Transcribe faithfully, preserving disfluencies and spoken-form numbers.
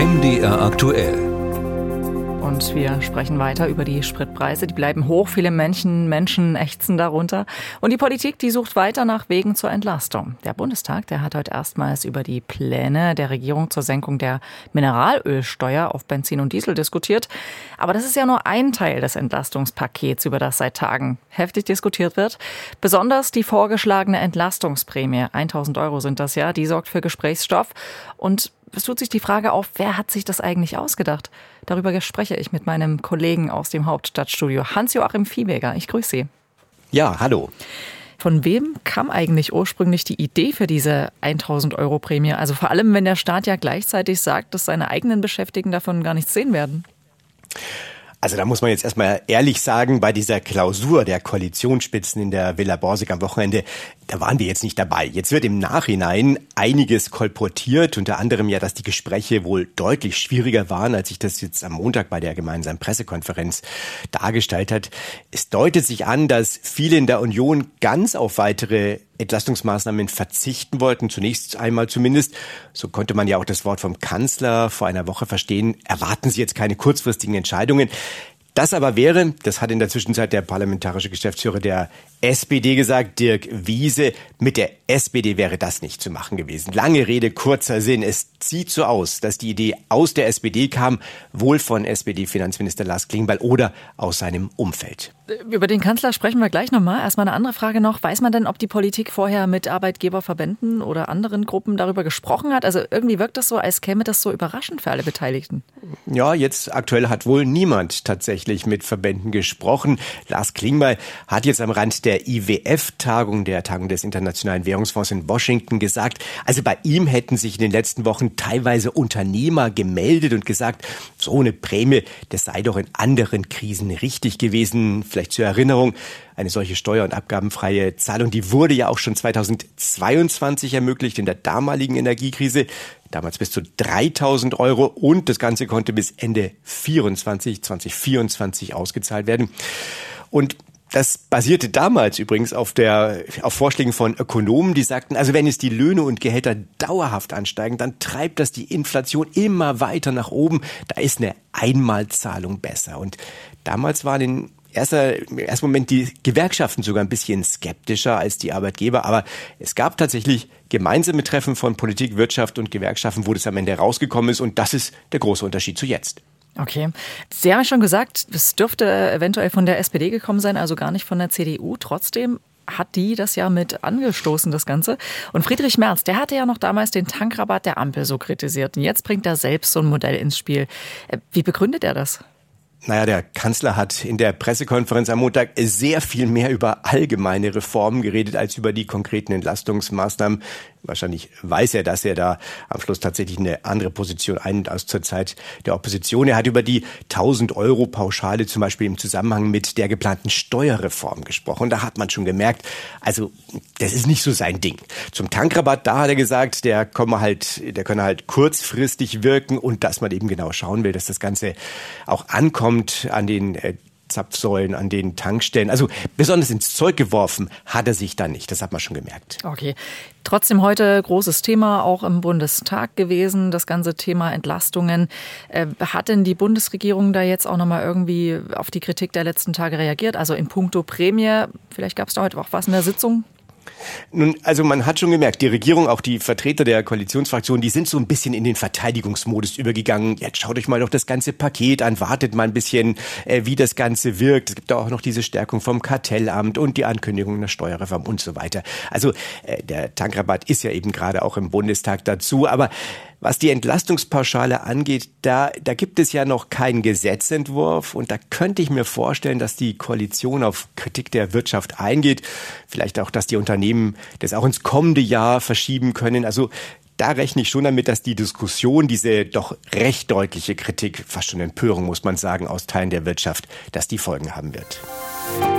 M D R aktuell. Und wir sprechen weiter über die Spritpreise. Die bleiben hoch. Viele Menschen, Menschen ächzen darunter. Und die Politik, die sucht weiter nach Wegen zur Entlastung. Der Bundestag, der hat heute erstmals über die Pläne der Regierung zur Senkung der Mineralölsteuer auf Benzin und Diesel diskutiert. Aber das ist ja nur ein Teil des Entlastungspakets, über das seit Tagen heftig diskutiert wird. Besonders die vorgeschlagene Entlastungsprämie, tausend Euro sind das ja, die sorgt für Gesprächsstoff. Und es tut sich die Frage auf, wer hat sich das eigentlich ausgedacht? Darüber spreche ich mit meinem Kollegen aus dem Hauptstadtstudio, Hans-Joachim Viehweger. Ich grüße Sie. Ja, hallo. Von wem kam eigentlich ursprünglich die Idee für diese tausend Euro Prämie? Also vor allem, wenn der Staat ja gleichzeitig sagt, dass seine eigenen Beschäftigten davon gar nichts sehen werden. Also da muss man jetzt erstmal ehrlich sagen, bei dieser Klausur der Koalitionsspitzen in der Villa Borsig am Wochenende, da waren wir jetzt nicht dabei. Jetzt wird im Nachhinein einiges kolportiert, unter anderem ja, dass die Gespräche wohl deutlich schwieriger waren, als sich das jetzt am Montag bei der gemeinsamen Pressekonferenz dargestellt hat. Es deutet sich an, dass viele in der Union ganz auf weitere Entlastungsmaßnahmen verzichten wollten, zunächst einmal zumindest. So konnte man ja auch das Wort vom Kanzler vor einer Woche verstehen. Erwarten Sie jetzt keine kurzfristigen Entscheidungen. Das aber wäre, das hat in der Zwischenzeit der parlamentarische Geschäftsführer der S P D gesagt, Dirk Wiese, mit der S P D wäre das nicht zu machen gewesen. Lange Rede, kurzer Sinn. Es sieht so aus, dass die Idee aus der S P D kam, wohl von S P D-Finanzminister Lars Klingbeil oder aus seinem Umfeld. Über den Kanzler sprechen wir gleich nochmal. Erstmal eine andere Frage noch. Weiß man denn, ob die Politik vorher mit Arbeitgeberverbänden oder anderen Gruppen darüber gesprochen hat? Also irgendwie wirkt das so, als käme das so überraschend für alle Beteiligten. Ja, jetzt aktuell hat wohl niemand tatsächlich mit Verbänden gesprochen. Lars Klingbeil hat jetzt am Rand der I W F-Tagung, der Tagung des Internationalen Währungsfonds in Washington gesagt, also bei ihm hätten sich in den letzten Wochen teilweise Unternehmer gemeldet und gesagt, so eine Prämie, das sei doch in anderen Krisen richtig gewesen. Vielleicht zur Erinnerung, eine solche steuer- und abgabenfreie Zahlung, die wurde ja auch schon zweitausendzweiundzwanzig ermöglicht in der damaligen Energiekrise. Damals bis zu dreitausend Euro und das Ganze konnte bis Ende vierundzwanzig, zwanzig vierundzwanzig ausgezahlt werden. Und das basierte damals übrigens auf der, auf Vorschlägen von Ökonomen, die sagten, also wenn es die Löhne und Gehälter dauerhaft ansteigen, dann treibt das die Inflation immer weiter nach oben. Da ist eine Einmalzahlung besser. Und damals waren in erster, im ersten Moment die Gewerkschaften sogar ein bisschen skeptischer als die Arbeitgeber. Aber es gab tatsächlich gemeinsame Treffen von Politik, Wirtschaft und Gewerkschaften, wo das am Ende rausgekommen ist. Und das ist der große Unterschied zu jetzt. Okay. Sie haben ja schon gesagt, es dürfte eventuell von der S P D gekommen sein, also gar nicht von der C D U. Trotzdem hat die das ja mit angestoßen, das Ganze. Und Friedrich Merz, der hatte ja noch damals den Tankrabatt der Ampel so kritisiert. Und jetzt bringt er selbst so ein Modell ins Spiel. Wie begründet er das? Naja, der Kanzler hat in der Pressekonferenz am Montag sehr viel mehr über allgemeine Reformen geredet als über die konkreten Entlastungsmaßnahmen. Wahrscheinlich weiß er, dass er da am Schluss tatsächlich eine andere Position einnimmt als zur Zeit der Opposition. Er hat über die tausend Euro Pauschale zum Beispiel im Zusammenhang mit der geplanten Steuerreform gesprochen. Und da hat man schon gemerkt, also das ist nicht so sein Ding. Zum Tankrabatt, da hat er gesagt, der komme halt, der könne halt kurzfristig wirken und dass man eben genau schauen will, dass das Ganze auch ankommt an den äh, Zapfsäulen, an den Tankstellen. Also besonders ins Zeug geworfen hat er sich da nicht. Das hat man schon gemerkt. Okay. Trotzdem heute großes Thema auch im Bundestag gewesen, das ganze Thema Entlastungen. Äh, hat denn die Bundesregierung da jetzt auch nochmal irgendwie auf die Kritik der letzten Tage reagiert? Also in puncto Prämie, vielleicht gab es da heute auch was in der Sitzung? Nun, also man hat schon gemerkt, die Regierung, auch die Vertreter der Koalitionsfraktionen, die sind so ein bisschen in den Verteidigungsmodus übergegangen. Jetzt schaut euch mal doch das ganze Paket an, wartet mal ein bisschen, äh, wie das Ganze wirkt. Es gibt auch noch diese Stärkung vom Kartellamt und die Ankündigung der Steuerreform und so weiter. Also äh, der Tankrabatt ist ja eben gerade auch im Bundestag dazu, aber was die Entlastungspauschale angeht, da, da gibt es ja noch keinen Gesetzentwurf und da könnte ich mir vorstellen, dass die Koalition auf Kritik der Wirtschaft eingeht. Vielleicht auch, dass die Unternehmen das auch ins kommende Jahr verschieben können. Also da rechne ich schon damit, dass die Diskussion, diese doch recht deutliche Kritik, fast schon Empörung, muss man sagen, aus Teilen der Wirtschaft, dass die Folgen haben wird.